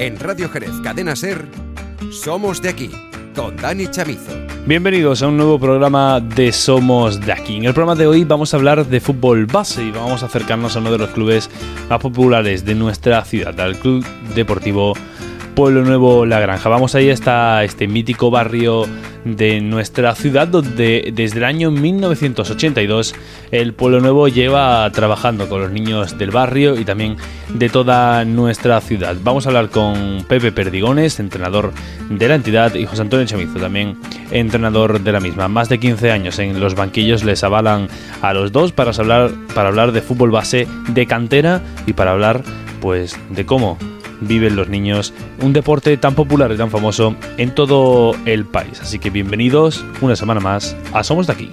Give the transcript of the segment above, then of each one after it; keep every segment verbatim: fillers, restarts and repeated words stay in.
En Radio Jerez Cadena Ser, Somos de Aquí, con Dani Chamizo. Bienvenidos a un nuevo programa de Somos de Aquí. En el programa de hoy vamos a hablar de fútbol base y vamos a acercarnos a uno de los clubes más populares de nuestra ciudad, al Club Deportivo Pueblo Nuevo La Granja. Vamos ahí hasta este mítico barrio de nuestra ciudad, donde desde el año mil novecientos ochenta y dos el Pueblo Nuevo lleva trabajando con los niños del barrio y también de toda nuestra ciudad. Vamos a hablar con Pepe Perdigones, entrenador de la entidad, y José Antonio Chamizo, también entrenador de la misma. Más de quince años en los banquillos les avalan a los dos para hablar, para hablar de fútbol base de cantera y para hablar pues de cómo viven los niños un deporte tan popular y tan famoso en todo el país. Así que bienvenidos una semana más a Somos de Aquí.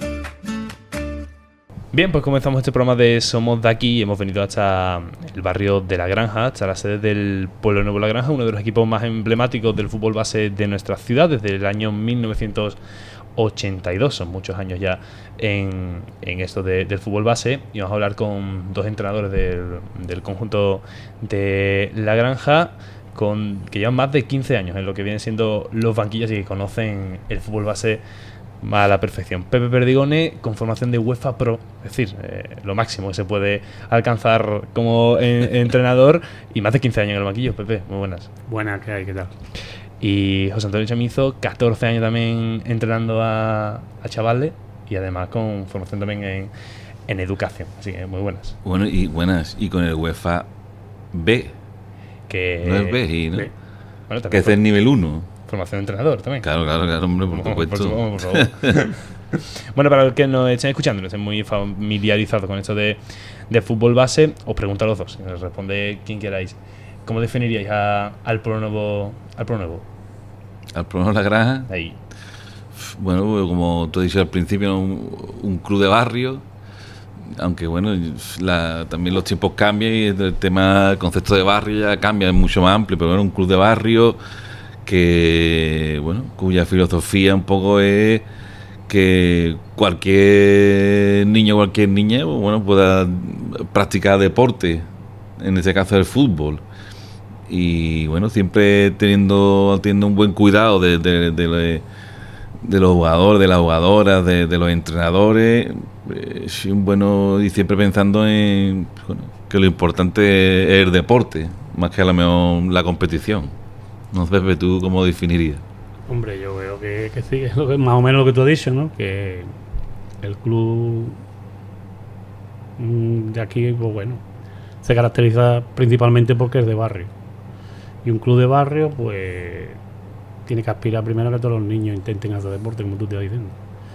Bien, pues comenzamos este programa de Somos de Aquí y hemos venido hasta el barrio de La Granja, hasta la sede del Pueblo Nuevo La Granja, uno de los equipos más emblemáticos del fútbol base de nuestra ciudad desde el año mil novecientos ochenta y dos. Son muchos años ya en, en esto de, del fútbol base, y vamos a hablar con dos entrenadores del, del conjunto de La Granja con, que llevan más de quince años en lo que vienen siendo los banquillos y que conocen el fútbol base a la perfección. Pepe Perdigone, con formación de UEFA Pro, es decir, eh, lo máximo que se puede alcanzar como en, entrenador, y más de quince años en el banquillo. Pepe, muy buenas. Buenas, ¿qué hay? ¿Qué tal? Y José Antonio Chamizo, catorce años también entrenando a, a chavales y además con formación también en, en educación. Así que muy buenas. Bueno, y buenas. Y con el UEFA B. Que no es B, y, ¿no? B. Bueno, que es el nivel uno. Formación de entrenador también. Claro, claro, claro, hombre, por supuesto. Por, por favor. Bueno, para los que nos estén escuchando, no estén muy familiarizados con esto de, de fútbol base, os pregunto a los dos, y os responde quien queráis. ¿Cómo definiríais a, al Pueblo Nuevo? Al Pueblo Nuevo. Al Pueblo Nuevo La Granja. Ahí. Bueno, como tú has dicho al principio, un, un club de barrio. Aunque bueno, la, también los tiempos cambian y el tema, el concepto de barrio ya cambia, es mucho más amplio, pero bueno, un club de barrio que, bueno, cuya filosofía un poco es que cualquier niño, cualquier niña, bueno, pueda practicar deporte, en este caso el fútbol. Y bueno, siempre teniendo, teniendo un buen cuidado de, de, de, de, de los jugadores, de las jugadoras, de, de los entrenadores, eh, bueno, y siempre pensando en, bueno, que lo importante es el deporte, más que a lo mejor la competición. No sé, Pepe, ¿tú cómo definirías? Hombre, yo veo que, que sí, es lo que, más o menos lo que tú has dicho, ¿no? Que el club de aquí, pues bueno, se caracteriza principalmente porque es de barrio. Y un club de barrio, pues, tiene que aspirar primero a que todos los niños intenten hacer deporte, como tú te vas diciendo.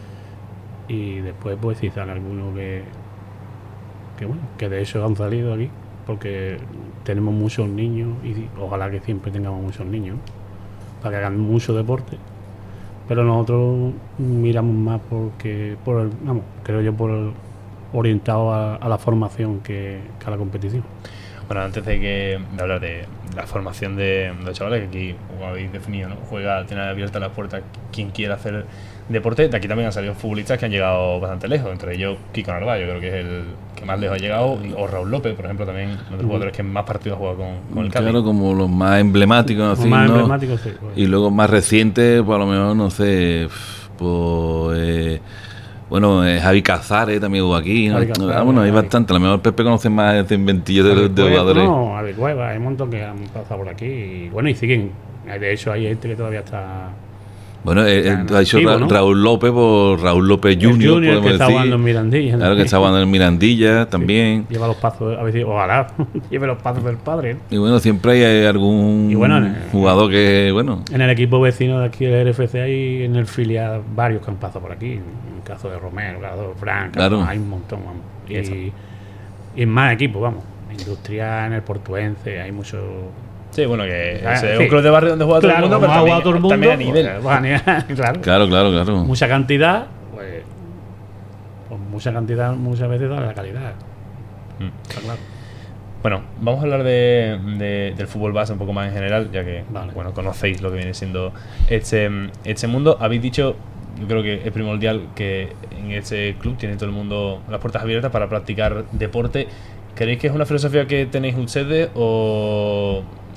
Y después, pues, si sale alguno que, que, bueno, que de hecho han salido aquí, porque tenemos muchos niños y ojalá que siempre tengamos muchos niños, ¿no? Para que hagan mucho deporte. Pero nosotros miramos más porque, por el, vamos, creo yo, por el, orientado a, a la formación que, que a la competición. Bueno, antes de que de hablar de la formación de, de los chavales, que aquí, como habéis definido, ¿no? Juega, tiene abiertas las puertas quien quiera hacer deporte. De aquí también han salido futbolistas que han llegado bastante lejos, entre ellos Kiko Narváez, yo creo que es el que más lejos ha llegado, o Raúl López, por ejemplo, también, uno de los jugadores que más partidos ha jugado con, con el Cádiz. Claro, como los más emblemáticos, así, más ¿no? emblemáticos, sí, pues. Y luego más recientes, pues a lo mejor, no sé, pues... Eh, bueno, eh, Javi Cazares también hubo aquí, ¿no? Cazares, Ah, bueno, hay Javi. bastante. A lo mejor Pepe conoce más de inventillo de, de Cueva, jugadores. No, a ver, Cueva, hay un montón que han pasado por aquí. Y bueno, y siguen. De hecho, hay gente que todavía está. Bueno, eh, eh, ha dicho activo, Ra- ¿no? Raúl López por Raúl López El Junior, Junior, que podemos está decir. jugando en Mirandilla. Claro, que está jugando en Mirandilla también. Lleva los pasos, a ver si, ojalá, lleve los pasos del padre. Y bueno, siempre hay algún Y bueno, en- jugador que, bueno, En el equipo vecino de aquí del R F C hay en el filial varios que han pasado por aquí. En el caso de Romero, el caso de Frank, Claro. hay un montón, vamos. Y eso. Y, y en más equipos, vamos. Industria, en el Portuense, hay muchos. Sí, bueno, que Ah, es sí. un club de barrio donde juega todo el Claro, mundo, como pero ha también, jugado todo el mundo, también a nivel. pues, bueno, a nivel, claro. claro, claro, claro. Mucha cantidad, pues, pues mucha cantidad muchas veces da la calidad. Mm. Está claro. Bueno, vamos a hablar de, de- del fútbol base un poco más en general, ya que Vale. bueno, conocéis lo que viene siendo este, este mundo. Habéis dicho, yo creo que es primordial que en este club tiene todo el mundo las puertas abiertas para practicar deporte. ¿Creéis que es una filosofía que tenéis ustedes o,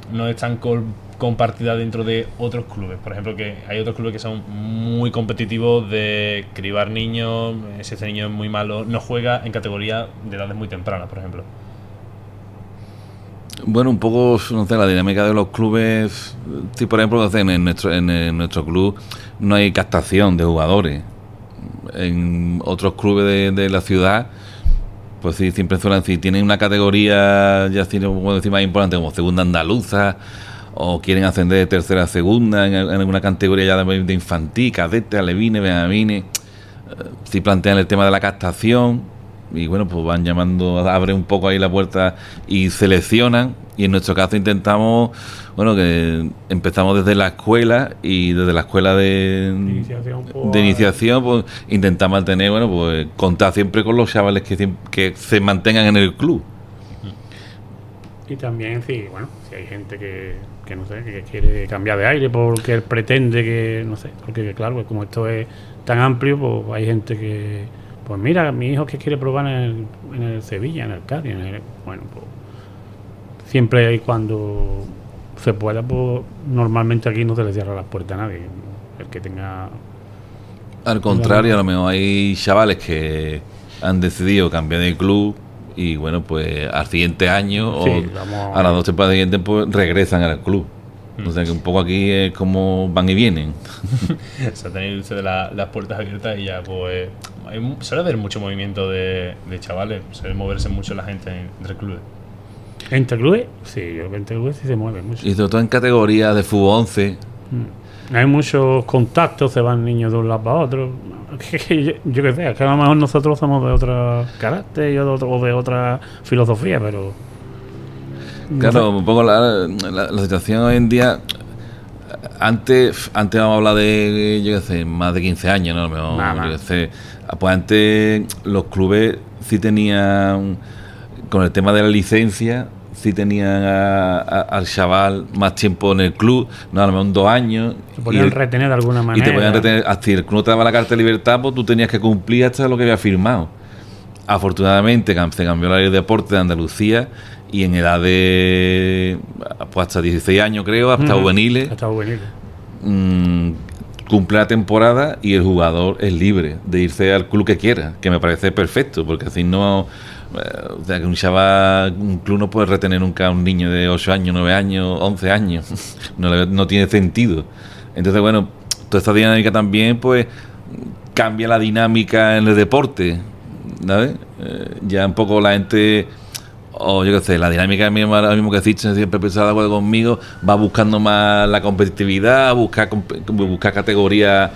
no están col- compartidas dentro de otros clubes. Por ejemplo, que hay otros clubes que son muy competitivos de cribar niños. Si este niño es muy malo, no juega en categoría de edades muy tempranas, por ejemplo. Bueno, un poco, no sé, la dinámica de los clubes. Sí, por ejemplo, en nuestro, en nuestro club no hay captación de jugadores. En otros clubes de, de la ciudad, pues sí, siempre suelen decir, tienen una categoría, ya así, como decir, más importante, como segunda andaluza, o quieren ascender de tercera a segunda en, en alguna categoría ya de, de infantil, cadete, alevines, benjamines. Si plantean el tema de la captación. Y bueno, pues van llamando, abre un poco ahí la puerta y seleccionan. Y en nuestro caso intentamos, bueno, que empezamos desde la escuela y desde la escuela de iniciación, pues, de iniciación pues intentamos tener, bueno, pues contar siempre con los chavales que, que se mantengan en el club. Y también, sí, bueno, si hay gente que, que no sé, que quiere cambiar de aire porque él pretende que, no sé, porque claro, como esto es tan amplio, pues hay gente que... Pues mira, mi hijo que quiere probar en el, en el Sevilla, en el Cádiz, en el, bueno, pues siempre hay cuando se pueda, pues normalmente aquí no se le cierra las puertas a nadie. El que tenga... Al contrario, a lo mejor hay chavales que han decidido cambiar de club y bueno, pues al siguiente año sí, o a las dos temporadas siguientes pues regresan al club. O sea que un poco aquí es como van y vienen. O sea, tenéis usted la, las puertas abiertas y ya pues hay, suele haber mucho movimiento de, de chavales, suele moverse mucho la gente entre clubes. ¿Entre clubes? Sí, yo creo que entre clubes sí se mueve mucho. Y sobre todo en categorías de fútbol once. Mm. Hay muchos contactos, se van niños de un lado para otro. yo, yo qué sé, es que a lo mejor nosotros somos de otro carácter y otro, o de otra filosofía, pero... Claro, no sé. Un poco la, la, la situación hoy en día. Antes, antes vamos a hablar de, yo qué sé, más de quince años, ¿no? Mejor, nah, yo qué sé. Pues antes los clubes sí tenían, con el tema de la licencia, sí tenían a, a, al chaval más tiempo en el club, no, a lo mejor dos años. Se podían retener de alguna manera. Y te podían retener, hasta el club te daba la carta de libertad, pues tú tenías que cumplir hasta lo que había firmado. Afortunadamente se cambió la ley de deporte de Andalucía y en edad de pues hasta dieciséis años creo, hasta uh-huh. juveniles, hasta juveniles. Mmm, cumple la temporada y el jugador es libre de irse al club que quiera, que me parece perfecto, porque así no, eh, o sea, que un chaval, un club no puede retener nunca a un niño de ocho años, nueve años, once años, no, no tiene sentido. Entonces, bueno, toda esta dinámica también pues cambia la dinámica en el deporte, ¿sabes? Eh, ya un poco la gente, o yo qué sé, la dinámica misma, lo mismo que Zichen siempre pensaba de acuerdo conmigo, va buscando más la competitividad, buscar buscar categorías,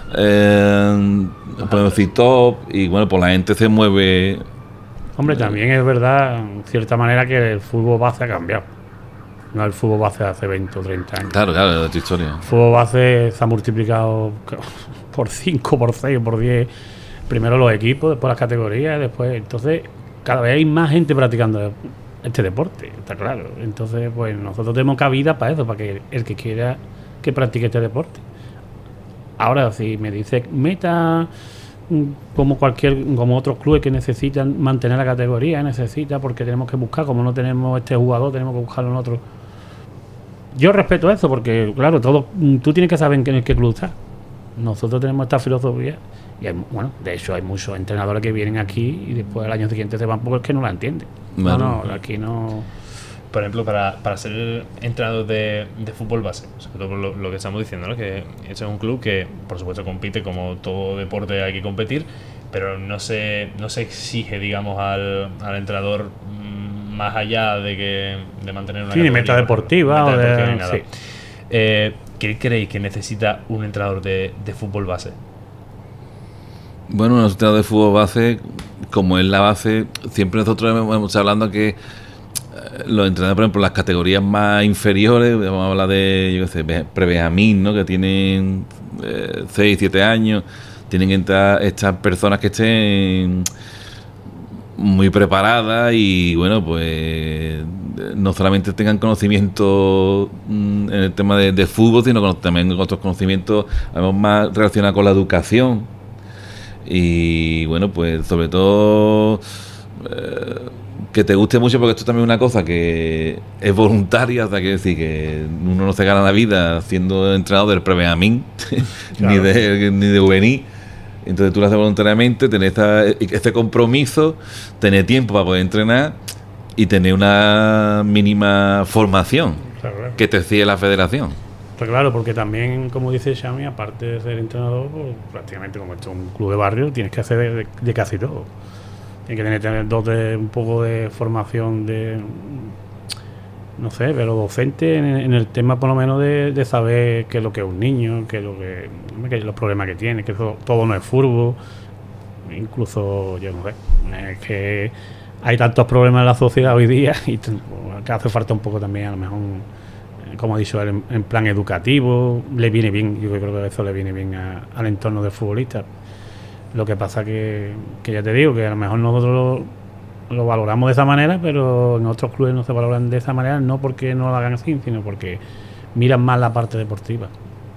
eh, podemos decir top, y bueno, pues la gente se mueve. Hombre, también es verdad, en cierta manera, que el fútbol base ha cambiado. No el fútbol base de hace veinte o treinta años. Claro, claro, de tu historia. El fútbol base se ha multiplicado por cinco, por seis, por diez. Primero los equipos, después las categorías, después... Entonces, cada vez hay más gente practicando este deporte, está claro. Entonces, pues nosotros tenemos cabida para eso, para que el que quiera que practique este deporte. Ahora, si me dice meta como cualquier, como otros clubes que necesitan mantener la categoría, necesita, porque tenemos que buscar, como no tenemos este jugador, tenemos que buscarlo en otro. Yo respeto eso, porque claro, todo, tú tienes que saber en qué club estás. Nosotros tenemos esta filosofía. Y hay, bueno, de hecho hay muchos entrenadores que vienen aquí y después al año siguiente se van porque es que no la entienden. Bueno, no, no, aquí no... Por ejemplo, para, para ser entrenador de, de fútbol base, sobre todo por lo, lo que estamos diciendo, ¿no? Que este es un club que, por supuesto, compite, como todo deporte hay que competir, pero no se, no se exige, digamos, al, al entrenador mmm, más allá de que de mantener una... Sí, ni meta deportiva o de... Ni nada. Sí. Eh, ¿Qué creéis que necesita un entrenador de, de fútbol base? Bueno, un entrenador de fútbol base, como es la base, siempre nosotros hemos estado hablando que eh, los entrenadores, por ejemplo, las categorías más inferiores, vamos a hablar de, yo qué sé, pre-Benjamín, ¿no? Que tienen eh, seis, siete años, tienen que entrar estas personas que estén muy preparadas y, bueno, pues no solamente tengan conocimiento mm, en el tema de, de fútbol, sino con, también otros conocimientos además más relacionados con la educación. Y bueno, pues sobre todo eh, que te guste mucho, porque esto también es una cosa que es voluntaria, o sea, quiero decir que uno no se gana la vida siendo entrenador del pre-Benjamín, claro. ni de ni de juvenil. Entonces tú lo haces voluntariamente, tener esta, este compromiso, tener tiempo para poder entrenar y tener una mínima formación, claro, claro. que te exige la federación. Pues claro, porque también, como dice Xami, aparte de ser entrenador, pues, prácticamente como esto es un club de barrio, tienes que hacer de, de casi todo. Tienes que tener, tener dos de, un poco de formación de, no sé, pero docente en, en el tema por lo menos de, de saber qué es lo que es un niño, qué es lo que, qué es los problemas que tiene, que todo, todo no es fútbol, incluso, yo no sé, es que hay tantos problemas en la sociedad hoy día y pues, que hace falta un poco también, a lo mejor, como he dicho, en, en plan educativo, le viene bien, yo creo que eso le viene bien a, al entorno del futbolista. Lo que pasa que, que ya te digo, que a lo mejor nosotros lo, lo valoramos de esa manera, pero en otros clubes no se valoran de esa manera, no porque no lo hagan así, sino porque miran más la parte deportiva.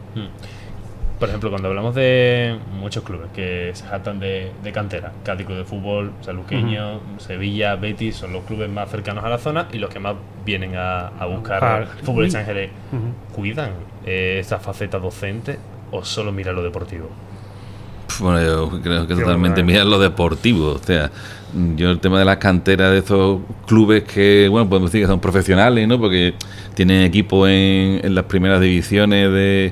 Por ejemplo, cuando hablamos de muchos clubes que se jactan de, de cantera, Cádiz Club de Fútbol, Sanluqueño, uh-huh. Sevilla, Betis, son los clubes más cercanos a la zona y los que más vienen a, a buscar ah, futbolistas en Jerez. Uh-huh. ¿Cuidan eh, esa faceta docente o solo miran lo deportivo? Bueno, yo creo que totalmente mirar lo deportivo. O sea, yo el tema de las canteras de esos clubes que, bueno, podemos decir que son profesionales, ¿no? Porque tienen equipo en, en las primeras divisiones de,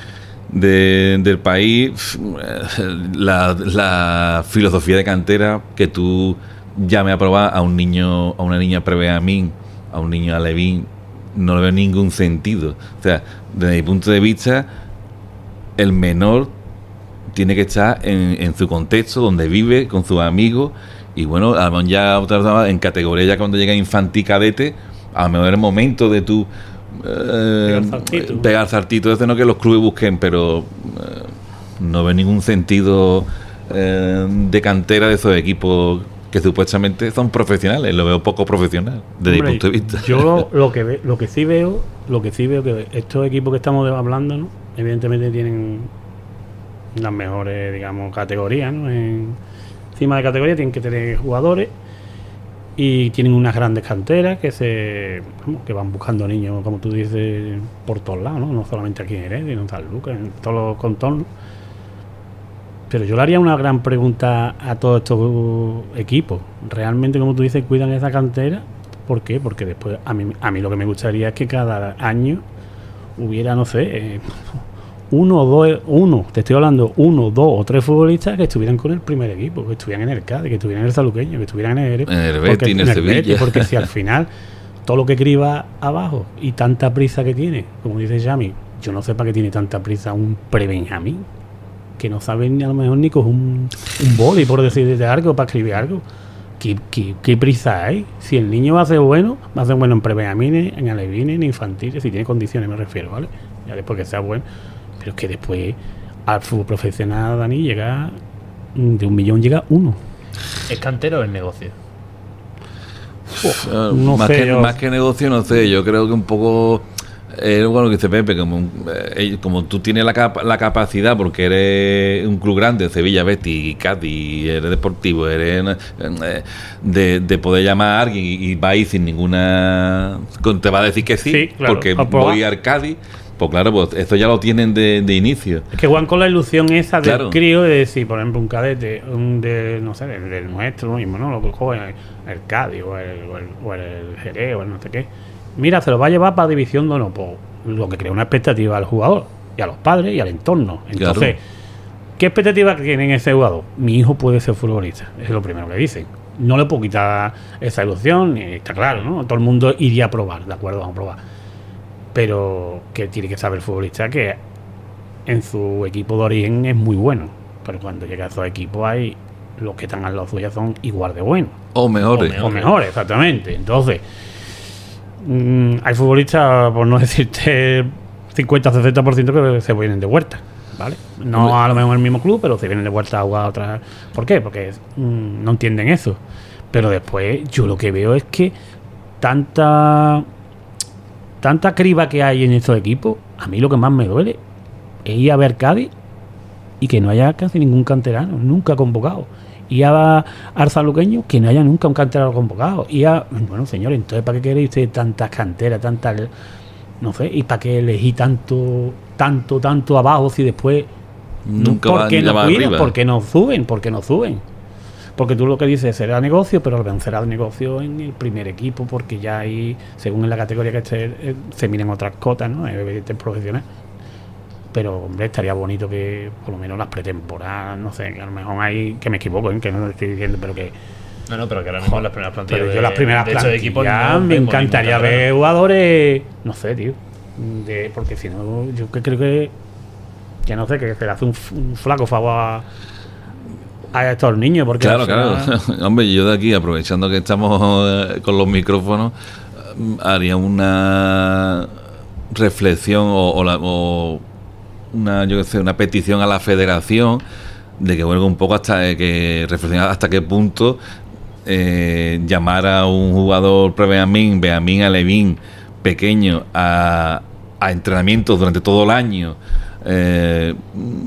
de del país. La, la filosofía de cantera, que tú llames a probar a un niño, a una niña pre-Benjamín, a un niño alevín, no le veo ningún sentido. O sea, desde mi punto de vista, el menor tiene que estar en, en su contexto, donde vive, con sus amigos, y bueno, a lo mejor ya otra en categoría, ya cuando llega infantil cadete, a lo mejor es el momento de tú eh, pegar saltito, pegar saltito, eso no que los clubes busquen, pero eh, no veo ningún sentido eh, de cantera de esos equipos que supuestamente son profesionales, lo veo poco profesional desde Hombre, mi punto de vista. Yo lo que ve, lo que sí veo, lo que sí veo que estos equipos que estamos hablando, ¿no? Evidentemente tienen las mejores, digamos, categorías, ¿no? En, encima de categoría tienen que tener jugadores y tienen unas grandes canteras que se vamos, que van buscando niños, como tú dices, por todos lados, ¿no? No solamente aquí en Jerez, sino en San Lucas, en todos los contornos. Pero yo le haría una gran pregunta a todos estos equipos. ¿Realmente, como tú dices, cuidan esa cantera? ¿Por qué? Porque después, a mí, a mí lo que me gustaría es que cada año hubiera, no sé... Eh, uno o dos, uno, te estoy hablando, uno, dos o tres futbolistas que estuvieran con el primer equipo, que estuvieran en el Cádiz, que estuvieran en el Sanluqueño, que estuvieran en el en el Betis, en el Sevilla. Betis, porque si al final todo lo que criba abajo y tanta prisa que tiene, como dice Xami, yo no sé para qué tiene tanta prisa un pre-Benjamín, que no sabe ni a lo mejor ni con un, un boli, por decir de algo, para escribir algo. ¿Qué, qué, ¿Qué prisa hay? Si el niño va a ser bueno, va a ser bueno en pre-Benjamines, en alevines, en infantiles, si tiene condiciones me refiero, ¿vale? Ya después que sea bueno. Pero es que después al fútbol profesional, Dani, llega de un millón llega uno. ¿Es cantero o es negocio? Uf, no más, sé, que, más que negocio, no sé. Yo creo que un poco es eh, bueno que dice Pepe, como, eh, como tú tienes la, capa, la capacidad, porque eres un club grande, Sevilla, Betis, Cádiz, eres deportivo, eres eh, de, de poder llamar a alguien y, y va a ir sin ninguna... Te va a decir que sí, sí claro, porque voy a Cádiz. Pues claro, pues esto ya lo tienen de, de inicio. Es que juegan con la ilusión esa del claro. crío de decir, por ejemplo, un cadete, un de, no sé, del, del nuestro, lo mismo, ¿no? Lo que juega el, el Cádiz o el, o, el, o el Jerez o el no sé qué. Mira, se lo va a llevar para División de Honor, pues lo que crea una expectativa al jugador y a los padres y al entorno. Entonces, claro. ¿qué expectativa tienen ese jugador? Mi hijo puede ser futbolista, es lo primero que dicen. No le puedo quitar esa ilusión, y está claro, ¿no? Todo el mundo iría a probar, de acuerdo, vamos a probar. Pero que tiene que saber el futbolista que en su equipo de origen es muy bueno, pero cuando llega a esos equipos hay los que están al lado suya son igual de buenos o mejores o, me- o mejores, exactamente. Entonces mmm, hay futbolistas, por no decirte cincuenta a sesenta por ciento que se vienen de vuelta, ¿vale? No a lo mejor en el mismo club, pero se vienen de vuelta a jugar a otra. ¿Por qué? Porque mmm, no entienden eso. Pero después yo lo que veo es que tanta tanta criba que hay en estos equipos, a mí lo que más me duele es ir a ver Cádiz y que no haya casi ningún canterano, nunca convocado. y a Arzaluqueño que no haya nunca un canterano convocado. Y a, bueno, señores, entonces ¿para qué queréis usted tantas canteras, tantas, no sé, y para qué elegí tanto, tanto, tanto abajo si después Nunca ¿por van qué ya no más cuidan? arriba. ¿Por qué no suben? ¿Por qué no suben? Porque tú lo que dices será negocio, pero vencerá el negocio en el primer equipo, porque ya hay, según en la categoría que esté, eh, se miren otras cotas, ¿no? Evidentemente profesional. Pero, hombre, estaría bonito que por lo menos las pretemporadas, no sé, que a lo mejor hay, que me equivoco, ¿eh? Que no lo estoy diciendo, pero que... No, no, pero que ahora mismo las primeras plantillas Pero de, yo las primeras de esos plantillas equipos no me vemos encantaría ningún ver canterano. jugadores, no sé, tío, de, porque si no, yo que creo que, que no sé, que se le hace un, un flaco favor a, a estos niños, porque Claro, al final- claro. Hombre, yo de aquí, aprovechando que estamos eh, con los micrófonos, eh, haría una reflexión o, o, la- o una, yo qué sé, una petición a la federación de que vuelva un poco hasta eh, que reflexionar hasta qué punto eh, llamar a un jugador pre-Beamín, Beamín Alevín pequeño a, a entrenamientos durante todo el año. Eh,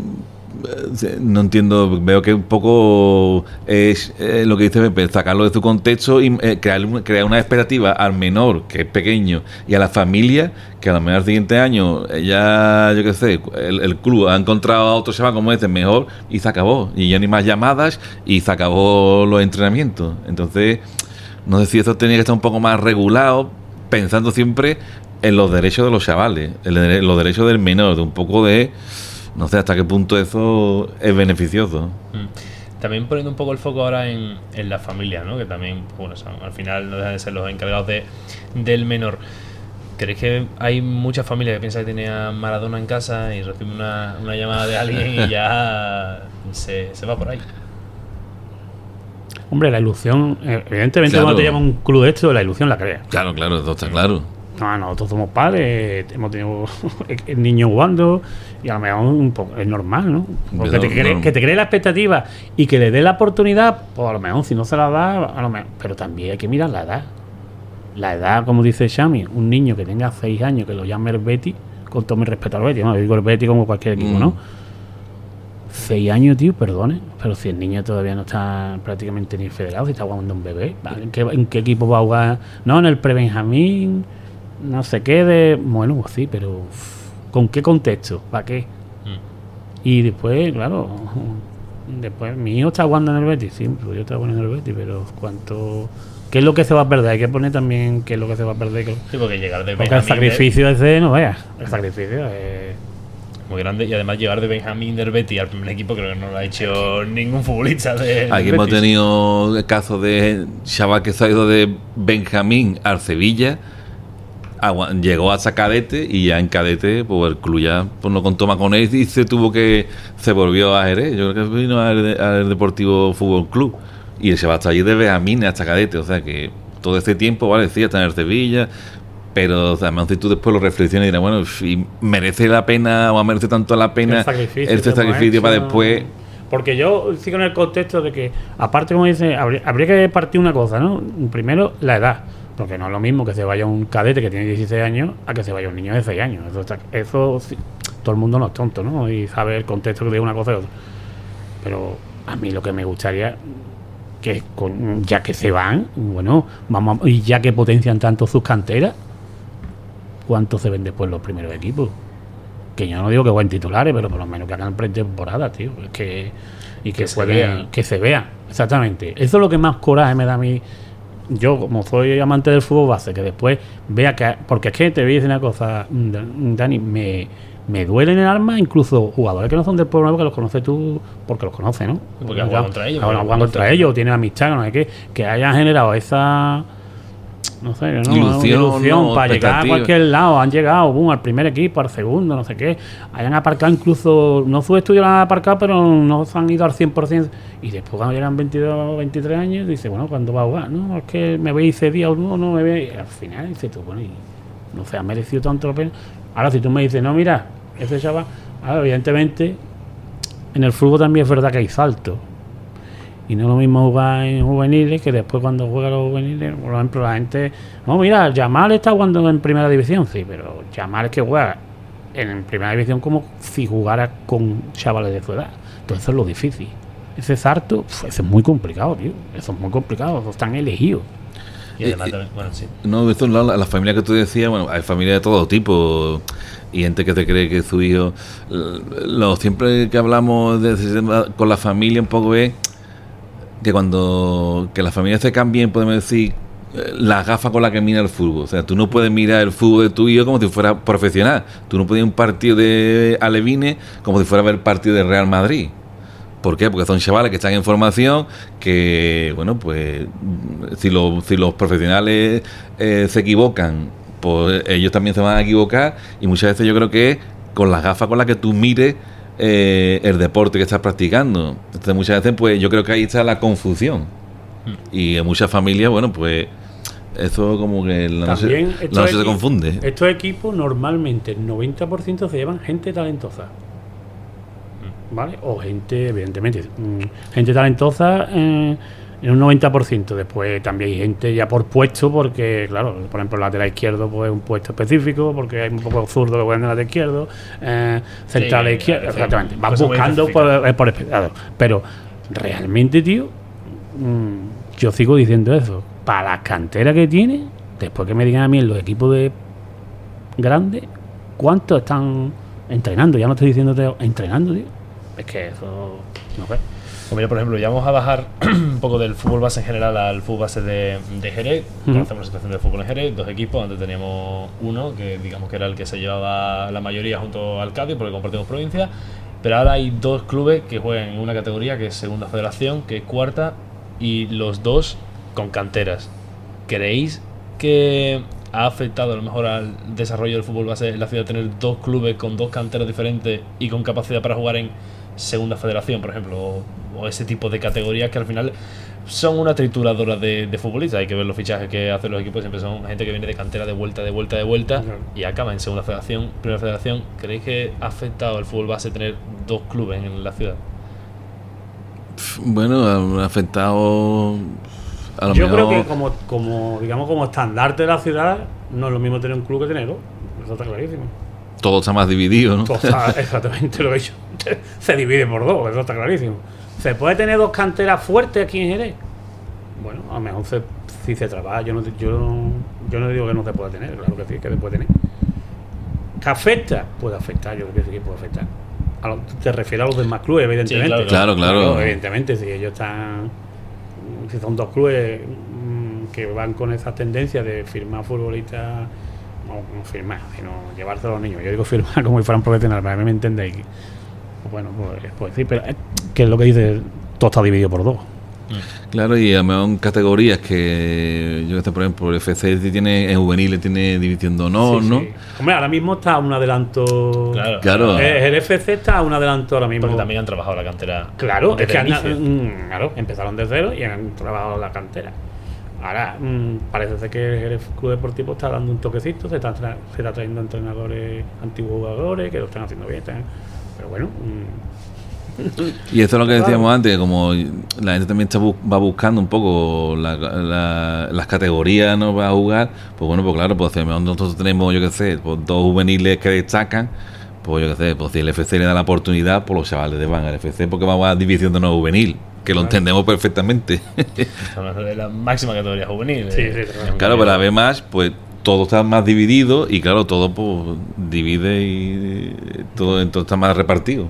no entiendo, veo que un poco es eh, lo que dice Pepe, sacarlo de su contexto y eh, crear, un- crear una expectativa al menor, que es pequeño, y a la familia, que a lo mejor el siguiente año ya, yo qué sé, el, el club ha encontrado a otro chaval como este mejor y se acabó, y ya ni más llamadas y se acabó los entrenamientos. Entonces, no sé si eso tenía que estar un poco más regulado, pensando siempre en los derechos de los chavales, en el- los derechos del menor, de un poco de... No sé hasta qué punto eso es beneficioso. Mm. También poniendo un poco el foco ahora en, en la familia, ¿no? Que también, bueno, son, al final no dejan de ser los encargados de, del menor. ¿Crees que hay muchas familias que piensan que tiene a Maradona en casa y recibe una, una llamada de alguien y ya se, se va por ahí? Hombre, la ilusión, eh, evidentemente Claro. cuando te llama un club de esto, la ilusión la creas. Claro, claro, eso está claro. No, nosotros somos padres, hemos tenido el niño jugando y a lo mejor un poco, es normal, ¿no? Porque Pero te cree, no- que te cree la expectativa y que le dé la oportunidad, pues a lo mejor si no se la da, a lo mejor, pero también hay que mirar la edad. La edad, como dice Xami, un niño que tenga seis años que lo llame el Betis, con todo mi respeto al Betis, no, yo digo el Betis como cualquier equipo, Mm. ¿no? Seis años, tío, perdone, pero si el niño todavía no está prácticamente ni federado, si está jugando un bebé, ¿vale? ¿En qué, en qué equipo va a jugar? No, en el pre-Benjamín, no sé qué de... Bueno, pues sí, pero uf, ¿con qué contexto? ¿Para qué? Mm. Y después, claro, después mi hijo está jugando en el Betis, sí, pues yo estaba jugando en el Betis, pero ¿cuánto...? ¿Qué es lo que se va a perder? Hay que poner también qué es lo que se va a perder. que- Sí, porque llegar de Porque el Benjamín de- sacrificio ese, no veas, el sacrificio es... muy grande, y además llegar de Benjamín del Betis al primer equipo creo que no lo ha hecho ningún futbolista de, Aquí del hemos Betis. tenido casos de chaval que se ha ido de Benjamín al Sevilla, agua- llegó hasta cadete y ya en cadete pues el club ya pues, no contó más con él y se tuvo que se volvió a Jerez. Yo creo que vino al, al Deportivo Fútbol Club y el chaval está allí de Benjamín hasta cadete, o sea que todo este tiempo vale, sí, está en el Sevilla, pero o sea, además si tú después lo reflexionas y dirás, bueno, si merece la pena o merece tanto la pena el sacrificio, este que hemos sacrificio para hecho. después. Porque yo sigo en el contexto de que, aparte, como dice, habría, habría que partir una cosa, ¿no? Primero, la edad. Porque no es lo mismo que se vaya un cadete que tiene dieciséis años a que se vaya un niño de seis años. Eso, está- eso sí, todo el mundo no es tonto, ¿no? Y sabe el contexto que de una cosa y otra. Pero a mí lo que me gustaría que con, ya que se van, bueno, vamos a- y ya que potencian tanto sus canteras, ¿cuánto se ven después los primeros equipos? Que yo no digo que jueguen titulares, pero por lo menos que hagan pretemporada, tío. Es que, y que, Que se pueden- vea. que se vea, exactamente. Eso es lo que más coraje me da a mí. Yo, como soy amante del fútbol base, que después vea que... Porque es que te voy a decir una cosa, Dani, me, me duele en el alma incluso jugadores que no son del pueblo nuevo, que los conoces tú, porque los conoces, ¿no? Porque han jugado contra ellos, Ahora porque juegan los contra conoces. ellos, tienen amistad, no sé qué, que hayan generado esa... No sé, ¿no? Ilusión, ilusión ¿no? para llegar a Expectativa. cualquier lado. Han llegado, boom, al primer equipo, al segundo, no sé qué. Hayan aparcado incluso, no su estudio lo han aparcado, pero no se han ido al cien por ciento. Y después cuando llegan veintidós, veintitrés años, dice, bueno, ¿cuándo va a jugar? No, es que me veis ese día o no, no me veis. Y al final dice tú, bueno, y no se ha merecido tanto la pena. Ahora si tú me dices, no, mira, ese chaval, ahora, evidentemente, en el fútbol también es verdad que hay saltos. Y no es lo mismo jugar en juveniles que después cuando juega los juveniles, por ejemplo, la gente... No, mira, Yamal está jugando en primera división, sí, pero Yamal es que juega en primera división como si jugara con chavales de su edad. Entonces eso es lo difícil. ese sarto, uf, eso es muy complicado, tío. Eso es muy complicado, eso están elegidos. Y además también, bueno, sí. No, esto la, la familia que tú decías, bueno, hay familias de todo tipo y gente que te cree que su hijo, lo siempre que hablamos de, con la familia un poco es que cuando que las familias se cambien, podemos decir las gafas con las que mira el fútbol. O sea, tú no puedes mirar el fútbol de tu hijo como si fuera profesional. Tú no puedes ir a un partido de Alevines como si fuera a ver el partido de Real Madrid. ¿Por qué? Porque son chavales que están en formación, que, bueno, pues si, lo, si los profesionales eh, se equivocan, pues ellos también se van a equivocar, y muchas veces yo creo que es con las gafas con las que tú mires eh, el deporte que estás practicando. Entonces muchas veces, pues yo creo que ahí está la confusión. Hmm. Y en muchas familias, bueno, pues eso como que la noche, la noche se confunde. Estos equipos normalmente el noventa por ciento se llevan gente talentosa, ¿vale? O gente, evidentemente, gente talentosa eh, en un noventa por ciento. Después también hay gente ya por puesto, porque, claro, por ejemplo, el lateral izquierdo, pues un puesto específico, porque hay un poco zurdo que juegan de lateral izquierdo, eh, central sí, izquierdo, exactamente. Van buscando por, por espectador. Pero realmente, tío, mmm, yo sigo diciendo eso. Para la cantera que tiene, después que me digan a mí en los equipos de grandes, ¿cuántos están entrenando? Ya no estoy diciendo entrenando, tío. Es que eso, no sé. Pues mira, por ejemplo, ya vamos a bajar un poco del fútbol base en general al fútbol base de, de Jerez. Uh-huh. Conocemos la situación del fútbol en Jerez, dos equipos. Antes teníamos uno, que digamos que era el que se llevaba la mayoría junto al Cádiz, porque compartimos provincia. Pero ahora hay dos clubes que juegan en una categoría que es Segunda Federación, que es cuarta, y los dos con canteras. ¿Creéis que ha afectado a lo mejor al desarrollo del fútbol base en la ciudad tener dos clubes con dos canteras diferentes y con capacidad para jugar en Segunda Federación, por ejemplo, o, o ese tipo de categorías que al final son una trituradora de, de futbolistas? Hay que ver los fichajes que hacen los equipos, siempre son gente que viene de cantera de vuelta, de vuelta, de vuelta, claro, y acaba en Segunda Federación, Primera Federación. ¿Creéis que ha afectado al fútbol base tener dos clubes en la ciudad? Bueno, ha afectado... A lo Yo mejor... creo que como, como, digamos, como estandarte de la ciudad, no es lo mismo tener un club que tener dos. Eso está clarísimo. Todo está más dividido, ¿no? Todo está exactamente lo que he dicho. Se divide por dos, eso está clarísimo. ¿Se puede tener dos canteras fuertes aquí en Jerez? Bueno, a lo mejor se, si se trabaja. Yo no, yo, no, yo no digo que no se pueda tener, claro que sí, que se puede tener. ¿Que afecta? Puede afectar, yo creo que sí que puede afectar. A lo, te refieres a los demás clubes, evidentemente. Sí, claro, claro, claro. Claro, evidentemente, si ellos están... Si son dos clubes mmm, que van con esa tendencia de firmar futbolistas, no, no firmar, sino llevarse a los niños. Yo digo firmar como si fueran profesionales, para que me entendéis. Bueno, pues, pues sí, pero que es lo que dice, todo está dividido por dos. Claro, y a lo mejor en categorías que yo que sé, por ejemplo, el F C tiene en juveniles tiene división de honor, sí, ¿no? Sí. Hombre, ahora mismo está a un adelanto. Claro, claro. El, el F C está a un adelanto ahora mismo. Porque también han trabajado la cantera. Claro, es que han, mm, claro, empezaron de cero y han trabajado la cantera. Ahora mm, parece ser que el Club Deportivo está dando un toquecito, se está, tra- se está trayendo entrenadores, antiguos jugadores que lo están haciendo bien, están, pero bueno. Mm, Y esto es lo que decíamos claro. antes, como la gente también está bu- va buscando un poco la, la, las categorías, ¿no? Va a jugar, pues bueno, pues claro, pues nosotros tenemos, yo qué sé, pues dos juveniles que destacan, pues yo qué sé, pues si el F C le da la oportunidad, pues los chavales van al F C porque vamos a división de no juvenil, que lo claro. entendemos perfectamente. De la máxima categoría juvenil. Sí, sí, claro, claro, pero además, pues todo está más dividido y claro, todo pues divide y todo, todo está más repartido.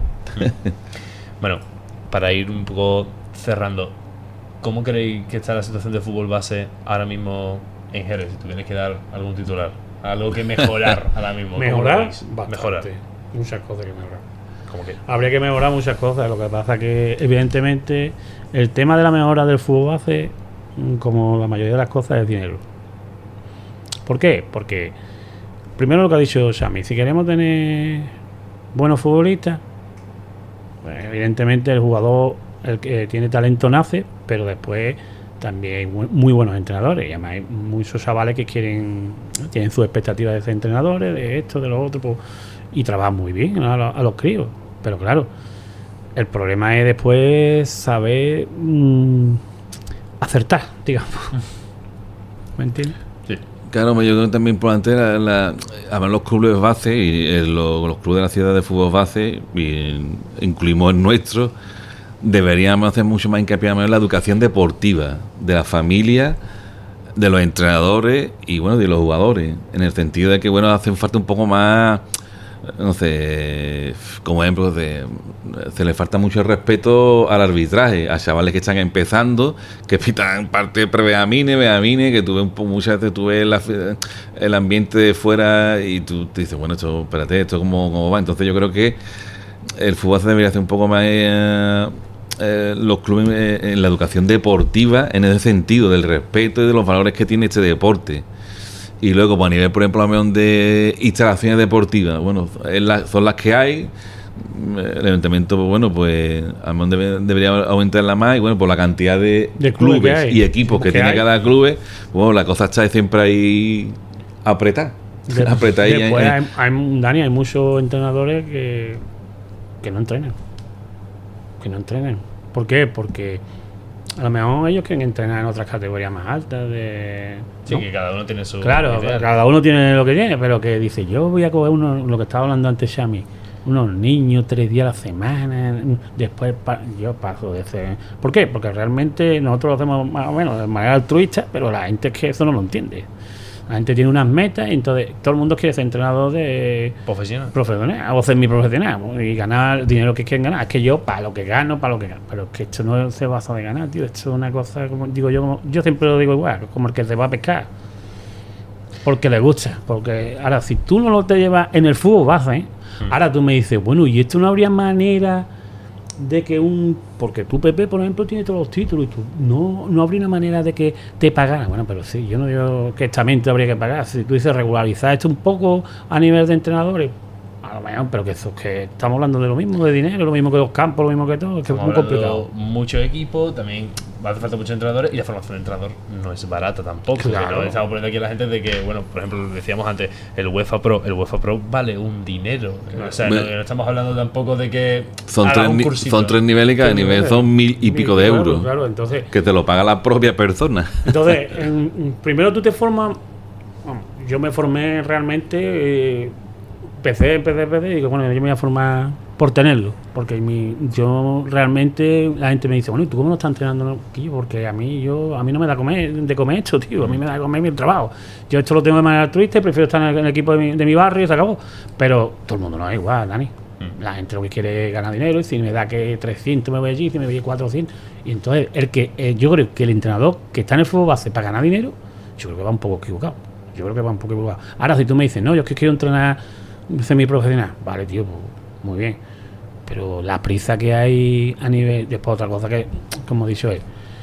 Bueno, para ir un poco cerrando, ¿cómo creéis que está la situación del fútbol base ahora mismo en Jerez? Si tuvierais que dar algún titular, algo que mejorar ahora mismo. Mejorar, bastante. Mejorar. Muchas cosas que mejorar. ¿Cómo que? Habría que mejorar muchas cosas. Lo que pasa que, evidentemente, el tema de la mejora del fútbol base, como la mayoría de las cosas, es dinero. ¿Por qué? Porque, primero lo que ha dicho Xami, si queremos tener buenos futbolistas, pues evidentemente el jugador, el que tiene talento nace, pero después también hay muy, muy buenos entrenadores. Y además hay muchos chavales que quieren, tienen sus expectativas de ser entrenadores, de esto, de lo otro, pues, y trabajan muy bien, ¿no? a, los, a los críos. Pero claro, el problema es después saber mmm, acertar, digamos. ¿Me entiendes? Sí. Claro, yo creo que también importante la, la, además los clubes base y eh, los, los clubes de la ciudad de fútbol base, y incluimos el nuestro, deberíamos hacer mucho más hincapié en la educación deportiva de la familia, de los entrenadores y bueno, de los jugadores, en el sentido de que bueno, hacen falta un poco más, no sé, como ejemplo, de, se les falta mucho el respeto al arbitraje, a chavales que están empezando, que pitan parte pre-Beamine, Beamine, que tú ves un poco, muchas veces tú ves la, el ambiente de fuera y tú te dices, bueno, esto, espérate, esto cómo, cómo va. Entonces yo creo que el fútbol se debería hacer un poco más eh, eh, los clubes eh, en la educación deportiva, en ese sentido del respeto y de los valores que tiene este deporte. Y luego, pues, a nivel, por ejemplo, a lo mejor de instalaciones deportivas, bueno, es la, son las que hay. El ayuntamiento, pues bueno, pues a lo mejor debe, debería aumentarla más. Y bueno, por la cantidad de, de clubes, clubes y equipos que, que tiene hay. cada club, bueno, la cosa está siempre ahí apretada. De, apretada ahí. Después En, hay, hay, Dani, hay muchos entrenadores que, que no entrenan. Que no entrenan. ¿Por qué? Porque a lo mejor ellos quieren entrenar en otras categorías más altas de... Sí, ¿no? que cada uno tiene su... Claro, idea. cada uno tiene lo que tiene, pero que dice, yo voy a coger uno, lo que estaba hablando antes Xami, unos niños tres días a la semana, después pa, yo paso de ese... ¿Por qué? Porque realmente nosotros lo hacemos más o menos de manera altruista, pero la gente es que eso no lo entiende. La gente tiene unas metas y entonces todo el mundo quiere ser entrenador de Profesional. profesional o semiprofesional y ganar dinero que quieren ganar. Es que yo, para lo que gano, para lo que gano. Pero es que esto no se basa de ganar, tío. Esto es una cosa, como digo yo, como, yo siempre lo digo igual, como el que se va a pescar. Porque le gusta. Porque ahora, si tú no lo te llevas en el fútbol base, ¿eh? hmm. ahora tú me dices, bueno, ¿y esto no habría manera de que un... Porque tú, Pepe, por ejemplo, tienes todos los títulos y tú no, no habría una manera de que te pagaran. Bueno, pero sí, yo no digo que esta mente habría que pagar. Si tú dices regularizar esto un poco a nivel de entrenadores, a lo mejor, pero que eso es que estamos hablando de lo mismo, de dinero, lo mismo que los campos, lo mismo que todo, es que es muy complicado. Mucho equipo, también va a hacer falta muchos entrenadores y la formación de entrenador no es barata tampoco. Claro. ¿No? Estamos poniendo aquí a la gente de que, bueno, por ejemplo, decíamos antes, el UEFA Pro, el UEFA Pro vale un dinero. O sea, bueno, no, no estamos hablando tampoco de que son tres, un ni, son tres niveles y cada nivel son mil y pico de euros. Claro, entonces, que te lo paga la propia persona. Entonces, en, primero tú te formas. Bueno, yo me formé realmente. Eh, empecé, empecé, empecé y digo, bueno, yo me voy a formar por tenerlo, porque mi, yo realmente, la gente me dice, bueno, ¿y tú cómo no estás entrenando? Tío, porque a mí yo a mí no me da comer, de comer esto, tío, a mí me da comer mi trabajo. Yo esto lo tengo de manera altruista, prefiero estar en el, en el equipo de mi, de mi barrio y se acabó. Pero todo el mundo no es igual, Dani. La gente lo que quiere es ganar dinero y si me da que trescientos me voy allí, si me voy cuatrocientos. Y entonces, el que eh, yo creo que el entrenador que está en el fútbol base para ganar dinero, yo creo que va un poco equivocado. Yo creo que va un poco equivocado. Ahora, si tú me dices, no, yo es que quiero entrenar semiprofesional, vale, tío, pues, muy bien, pero la prisa que hay a nivel, después otra cosa que, como he dicho, es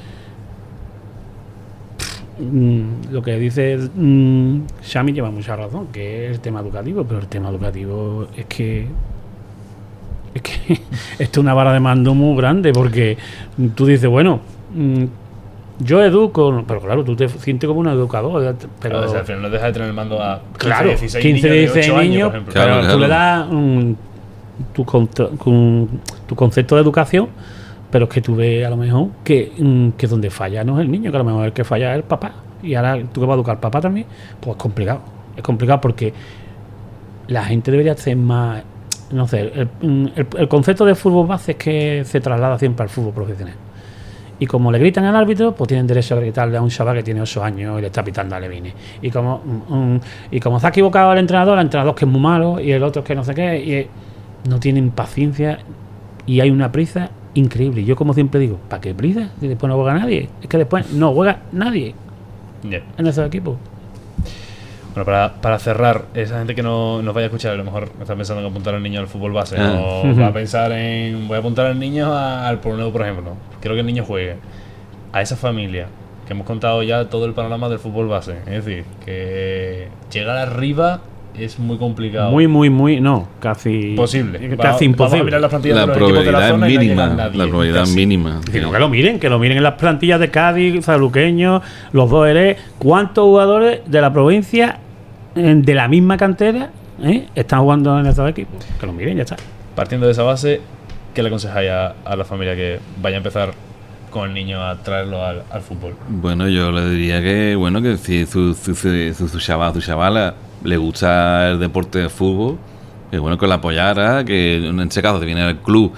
mmm, lo que dice mmm, Xami lleva mucha razón, que es el tema educativo, pero el tema educativo es que es que esto es una vara de mando muy grande, porque tú dices, bueno, mmm, yo educo, pero claro, tú te sientes como un educador, pero claro, o sea, al final no deja de tener el mando a quince, claro, dieciséis quince, niños dieciséis de ocho niños, años, por ejemplo. pero Claro, tú claro. le das um, tu, contra, un, tu concepto de educación, pero es que tú ves a lo mejor que, um, que donde falla no es el niño, que a lo mejor el que falla es el papá, y ahora tú que vas a educar al papá también, pues es complicado, es complicado porque la gente debería ser más, no sé, el, el, el concepto de fútbol base es que se traslada siempre al fútbol profesional. Y como le gritan al árbitro, pues tienen derecho a gritarle a un chaval que tiene ocho años y le está pitando a Levine. Y como um, y como se ha equivocado el entrenador, el entrenador que es muy malo y el otro es que no sé qué, y eh, no tienen paciencia y hay una prisa increíble. Yo como siempre digo, ¿para qué prisa? Si después no juega nadie. Es que después no juega nadie Yeah. en esos equipos. Bueno, para, para cerrar, esa gente que no nos vaya a escuchar, a lo mejor está pensando en apuntar al niño al fútbol base, Ah. o Uh-huh. va a pensar en, voy a apuntar al niño a- al Poloneo, por ejemplo. Quiero que el niño juegue. A esa familia, que hemos contado ya todo el panorama del fútbol base, es decir, que llegar arriba es muy complicado. Muy, muy, muy, no, casi Posible. Casi Vamos- imposible. Vamos a mirar las plantillas La de los equipos de la probabilidad es zona y no mínima. llega nadie, La probabilidad es casi. mínima. Que no, que lo miren, que lo miren en las plantillas de Cádiz, Saluqueño, los dos Eres. ¿Cuántos jugadores de la provincia eh, de la misma cantera eh, están jugando en estos equipos? Que lo miren, ya está. Partiendo de esa base, ¿qué le aconsejáis a, a la familia que vaya a empezar con el niño a traerlo al, al fútbol? Bueno, yo le diría que, bueno, que si su, su, su, su, su chaval, su chavala le gusta el deporte de fútbol, que bueno, que la apoyara, que en ese caso te viene al club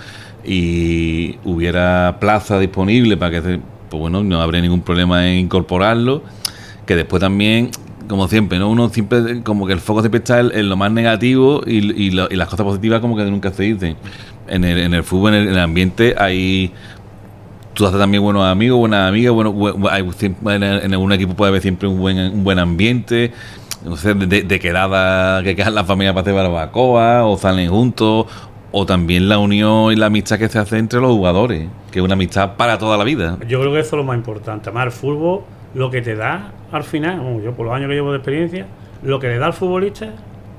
y hubiera plaza disponible para que, se, pues bueno, no habría ningún problema en incorporarlo. Que después también, como siempre, ¿no? Uno siempre, como que el foco siempre está en, en lo más negativo y, y, lo, y las cosas positivas como que nunca se dicen. En el, en el fútbol, en el, en el ambiente, hay... Tú haces también buenos amigos, buenas amigas, bueno, hay, en, en un equipo puede haber siempre un buen, un buen ambiente, no sé, de, de quedada, que quedan las familias para hacer barbacoa, o salen juntos, o también la unión y la amistad que se hace entre los jugadores, que es una amistad para toda la vida. Yo creo que eso es lo más importante. Además, el fútbol, lo que te da al final, bueno, yo por los años que llevo de experiencia, lo que le da al futbolista,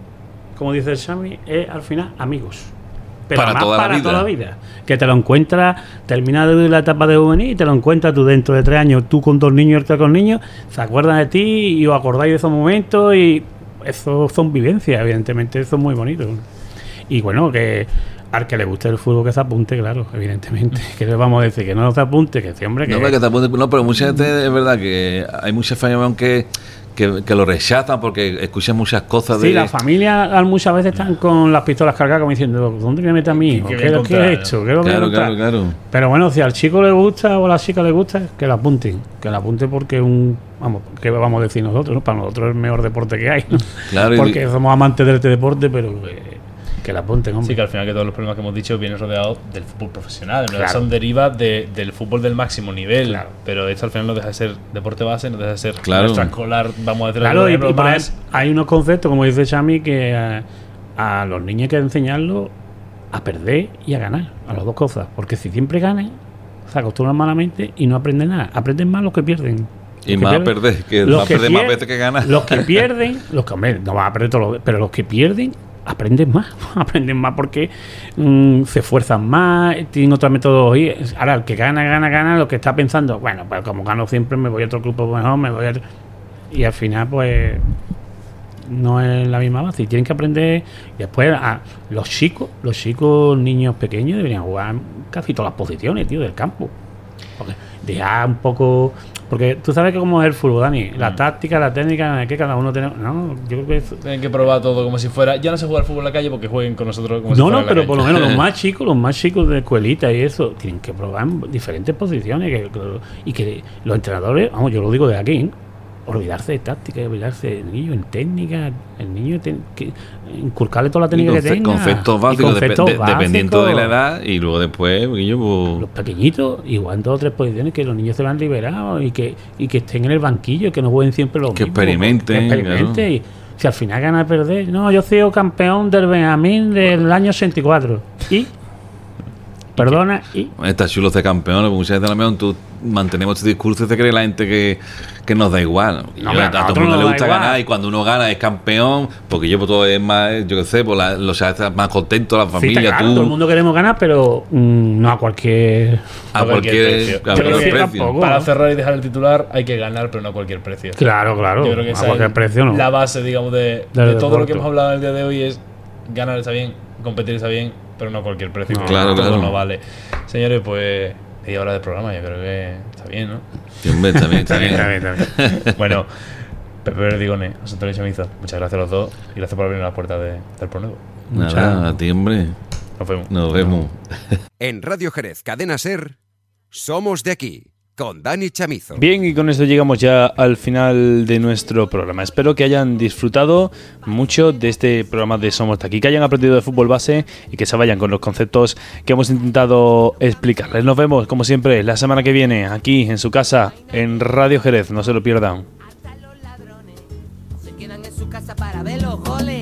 como dice el Xami, es al final amigos. Pero para, más toda, para la vida. toda la vida. Que te lo encuentras, termina de la etapa de juvenil y te lo encuentras tú dentro de tres años, tú con dos niños y el con niños, se acuerdan de ti y os acordáis de esos momentos y eso son vivencias, evidentemente, eso es muy bonito. Y bueno, que al que le guste el fútbol que se apunte, claro, evidentemente. Que le vamos a decir que no se apunte, que siempre que... No, que te apunte, no, pero muchas veces es verdad que hay muchas familias que... Que, que lo rechazan porque escuchan muchas cosas de... Sí, las familias muchas veces están con las pistolas cargadas como diciendo, ¿dónde me meto a mí? ¿Qué, ¿Qué, ¿qué he hecho? ¿Qué claro, claro, claro. Pero bueno, si al chico le gusta o a la chica le gusta, que la apunten. Que la apunten porque un... Vamos, ¿qué vamos a decir nosotros? ¿No? Para nosotros es el mejor deporte que hay, ¿no? Claro, porque y... somos amantes de este deporte, pero... Eh, que la apunten, hombre. Sí, que al final que todos los problemas que hemos dicho vienen rodeados del fútbol profesional, en claro. Son derivas de, del fútbol del máximo nivel, claro. Pero esto al final no deja de ser deporte base, no deja de ser claro. extraescolar, vamos a decir. Claro, y, y más, hay unos conceptos, como dice Xami, que a, a los niños hay que enseñarlos a perder y a ganar, a las dos cosas, porque si siempre ganan, se acostumbran malamente y no aprenden nada, aprenden más los que pierden. Y más a perder, que va a perder más veces que ganar. Los que pierden, los que hombre, no van a perder todos los, pero los que pierden aprenden más, aprenden más porque mmm, se esfuerzan más, tienen otra metodología. Ahora, el que gana, gana, gana, lo que está pensando, bueno, pues como gano siempre, me voy a otro club mejor, me voy a... Y al final, pues, no es la misma base. Y tienen que aprender. Y después, a los chicos, los chicos, niños pequeños, deberían jugar casi todas las posiciones, tío, del campo. Porque dejar un poco... Porque tú sabes que como es el fútbol, Dani, la mm. táctica, la técnica, que cada uno tiene... No, yo creo que... Es... Tienen que probar todo como si fuera... Ya no se juega al fútbol en la calle porque jueguen con nosotros como no, si fuera No, no, pero calle. por lo menos los más chicos, los más chicos de escuelita y eso, tienen que probar en diferentes posiciones que, que, y que los entrenadores, vamos, yo lo digo de aquí, olvidarse de táctica, olvidarse del niño en técnica, el niño ten, que, inculcarle toda la técnica conce- que tenga. Conceptos básicos, conceptos de, de, básicos, dependiendo de la edad y luego después, yo, pues... los pequeñitos, igual en dos o tres posiciones que los niños se van liberados y que, y que estén en el banquillo, que no jueguen siempre los que mismos. Experimenten, que experimenten. Claro. Y si al final gana a perder, no, yo soy campeón del Benjamín del año ochenta y cuatro. Y... Perdona, y... Está chulo ser campeón, porque muchas veces a lo mejor tú mantenemos este discurso y se cree la gente que, que nos da igual. No, yo, a, a todo el mundo le gusta igual. ganar y cuando uno gana es campeón, porque yo pues, todo es más, yo qué sé, pues la, los está más contento, la familia, sí, claro, tú. todo el mundo queremos ganar, pero mmm, no a cualquier... A cualquier, cualquier precio. A cualquier precio. Tampoco, Para ¿no? cerrar y dejar el titular hay que ganar, pero no a cualquier precio. Claro, claro. Yo creo que a esa cualquier es precio, ¿no? La base, digamos, de, Del de todo deporte. lo que hemos hablado en el día de hoy es ganar está bien, competir está bien, pero no a cualquier precio. No, porque claro, todo claro. no vale. Señores, pues media hora de programa, yo creo que está bien, ¿no? Sí, hombre, está bien, está bien. Está bien, está bien. Bueno, Pepe Verdigone, José Antonio Chamizo, muchas gracias a los dos y gracias por abrir las puertas de, del Pro Nuevo. Nada, a ti, hombre. Nos vemos. Nos vemos. En Radio Jerez Cadena Ser, somos de aquí, con Dani Chamizo. Bien, y con esto llegamos ya al final de nuestro programa. Espero que hayan disfrutado mucho de este programa de Somos de Aquí, que hayan aprendido de fútbol base y que se vayan con los conceptos que hemos intentado explicarles. Nos vemos, como siempre, la semana que viene, aquí en su casa, en Radio Jerez. No se lo pierdan. Hasta los ladrones se quedan en su casa para ver los goles.